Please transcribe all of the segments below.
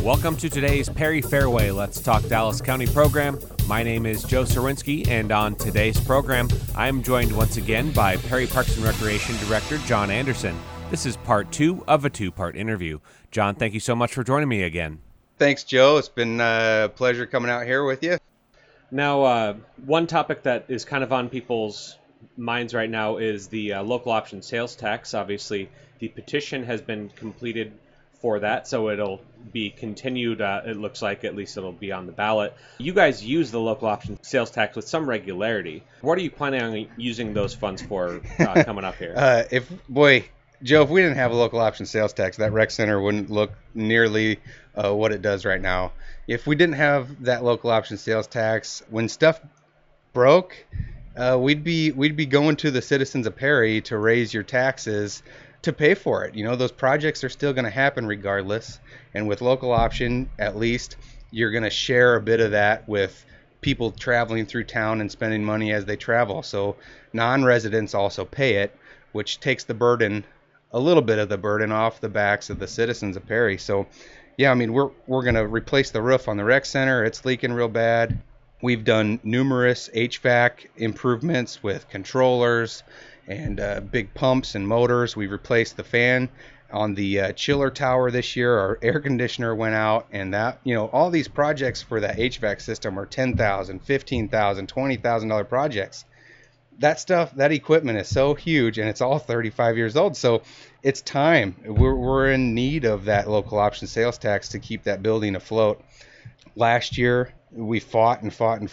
Welcome to today's Perry Fairway Let's Talk Dallas County program. My name is Joe Serwinski, and on today's program, I am joined once again by Perry Parks and Recreation Director John Anderson. This is part 2 of a 2-part interview. John, thank you so much for joining me again. Thanks, Joe. It's been a pleasure coming out here with you. Now, one topic that is kind of on people's minds right now is the local option sales tax. Obviously, the petition has been completed for that, so it'll be continued. It looks like at least it'll be on the ballot. You guys use the local option sales tax with some regularity. What are you planning on using those funds for coming up here? Joe, if we didn't have a local option sales tax, that rec center wouldn't look nearly what it does right now. If we didn't have that local option sales tax, when stuff broke, we'd be going to the citizens of Perry to raise your taxes to pay for it. You know, those projects are still going to happen regardless. And with local option, at least you're going to share a bit of that with people traveling through town and spending money as they travel. So non-residents also pay it, which takes the burden, a little bit of the burden off the backs of the citizens of Perry. So yeah, I mean, we're going to replace the roof on the rec center. It's leaking real bad. We've done numerous HVAC improvements with controllers and big pumps and motors. We replaced the fan on the chiller tower this year. Our air conditioner went out, and that, you know, all these projects for that HVAC system are $10,000, $15,000, $20,000 projects. That stuff, that equipment is so huge, and it's all 35 years old. So it's time. We're in need of that local option sales tax to keep that building afloat. Last year, we fought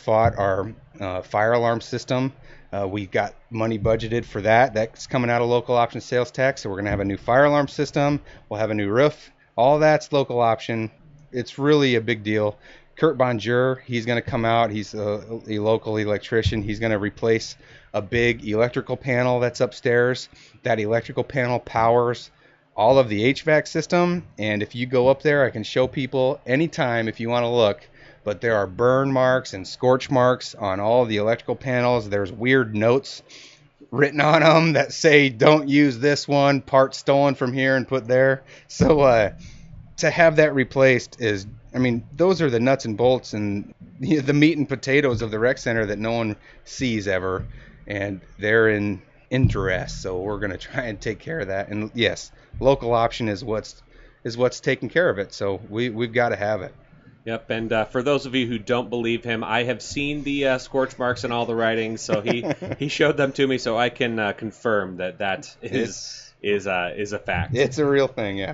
our fire alarm system. We got money budgeted for that. That's coming out of local option sales tax. So we're going to have a new fire alarm system. We'll have a new roof. All that's local option. It's really a big deal. Kurt Bonjour, he's going to come out. He's a local electrician. He's going to replace a big electrical panel that's upstairs. That electrical panel powers all of the HVAC system. And if you go up there, I can show people anytime if you want to look. But there are burn marks and scorch marks on all of the electrical panels. There's weird notes written on them that say, don't use this one, part stolen from here and put there. So to have that replaced is, I mean, those are the nuts and bolts and the meat and potatoes of the rec center that no one sees ever. And they're in duress. So we're going to try and take care of that. And yes, local option is what's taking care of it. So we've got to have it. Yep, and for those of you who don't believe him, I have seen the scorch marks and all the writings, so he showed them to me, so I can confirm that is a fact. It's a real thing, yeah.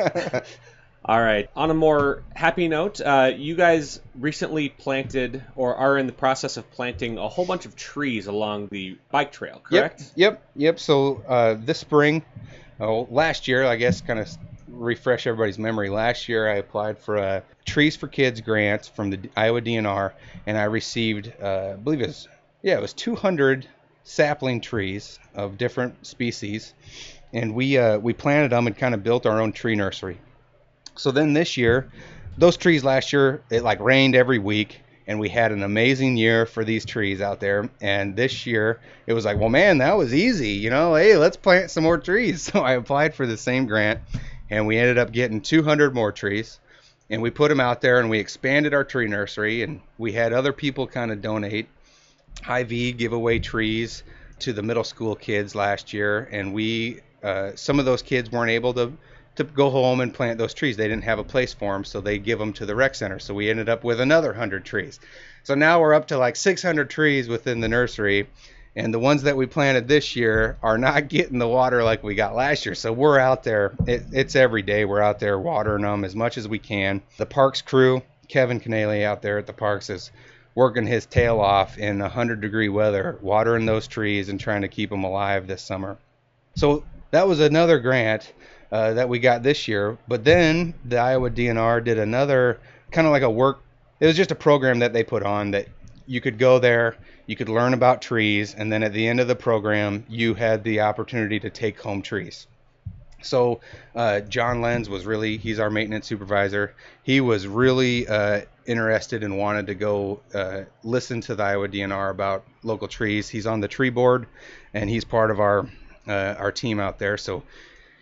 All right. On a more happy note, you guys recently planted or are in the process of planting a whole bunch of trees along the bike trail, correct? Yep. So this spring, last year, I guess, kind of refresh everybody's memory. Last year, I applied for a Trees for Kids grant from the Iowa DNR, and I received, I believe it was 200 sapling trees of different species, and we planted them and kind of built our own tree nursery. So then this year, those trees last year, it like rained every week, and we had an amazing year for these trees out there. And this year, it was like, well, man, that was easy, you know, hey, let's plant some more trees. So I applied for the same grant, and we ended up getting 200 more trees, and we put them out there, and we expanded our tree nursery, and we had other people kind of donate. Hy-Vee give away trees to the middle school kids last year, and we some of those kids weren't able to go home and plant those trees. They didn't have a place for them, so they give them to the rec center. So we ended up with another 100 trees. So now we're up to like 600 trees within the nursery, and the ones that we planted this year are not getting the water like we got last year. So we're out there. It's every day. We're out there watering them as much as we can. The parks crew, Kevin Canale out there at the parks, is working his tail off in 100-degree weather, watering those trees and trying to keep them alive this summer. So that was another grant that we got this year. But then the Iowa DNR did another kind of like it was just a program that they put on that you could go there, you could learn about trees, and then at the end of the program, you had the opportunity to take home trees. So John Lenz he's our maintenance supervisor. He was really interested and wanted to go listen to the Iowa DNR about local trees. He's on the tree board, and he's part of our team out there. So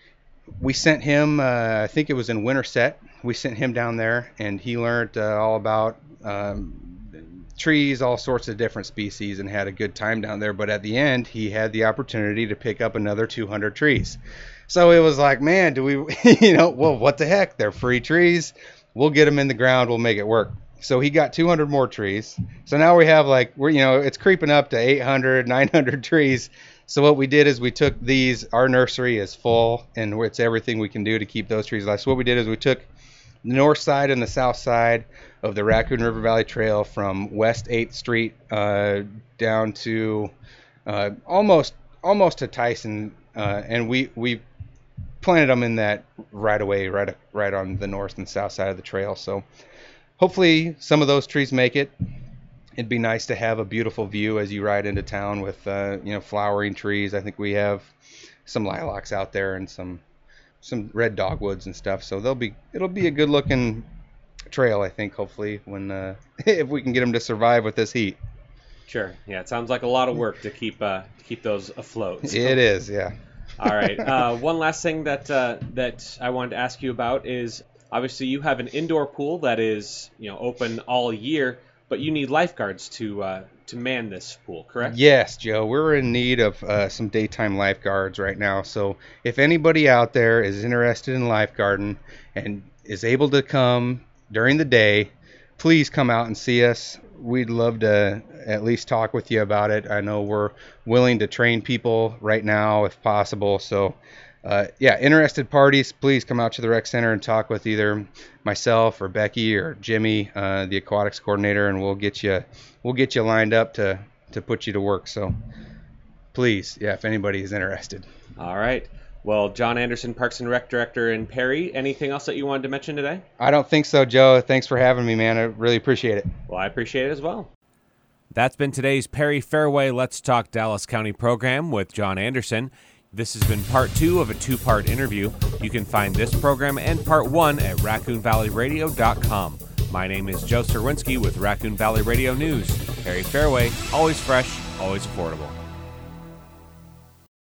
we sent him, I think it was in Winterset, we sent him down there, and he learned all about trees, all sorts of different species, and had a good time down there. But at the end, he had the opportunity to pick up another 200 trees. So it was like, man, do we, well, what the heck? They're free trees. We'll get them in the ground. We'll make it work. So he got 200 more trees. So now we have it's creeping up to 800, 900 trees. So what we did is we took our nursery is full, and it's everything we can do to keep those trees alive. So what we did is we took the north side and the south side of the Raccoon River Valley Trail from West 8th Street down to almost to Tyson, and we planted them in that right away, right on the north and south side of the trail. So hopefully some of those trees make it. It'd be nice to have a beautiful view as you ride into town with flowering trees. I think we have some lilacs out there and some red dogwoods and stuff. So it'll be a good looking trail, I think, hopefully, when if we can get them to survive with this heat. Sure. Yeah, it sounds like a lot of work to keep those afloat. So. It is, yeah. All right. One last thing that I wanted to ask you about is, obviously you have an indoor pool that is open all year, but you need lifeguards to man this pool, correct? Yes, Joe. We're in need of some daytime lifeguards right now. So if anybody out there is interested in lifeguarding and is able to come during the day, please come out and see us. We'd love to at least talk with you about it. I know we're willing to train people right now if possible. So interested parties, please come out to the rec center and talk with either myself or Becky or Jimmy, the aquatics coordinator, and we'll get you lined up to put you to work. So please, if anybody is interested. All right. Well, John Anderson, Parks and Rec Director in Perry, anything else that you wanted to mention today? I don't think so, Joe. Thanks for having me, man. I really appreciate it. Well, I appreciate it as well. That's been today's Perry Fairway Let's Talk Dallas County program with John Anderson. This has been part 2 of a 2-part interview. You can find this program and part 1 at RaccoonValleyRadio.com. My name is Joe Serwinski with Raccoon Valley Radio News. Perry Fairway, always fresh, always affordable.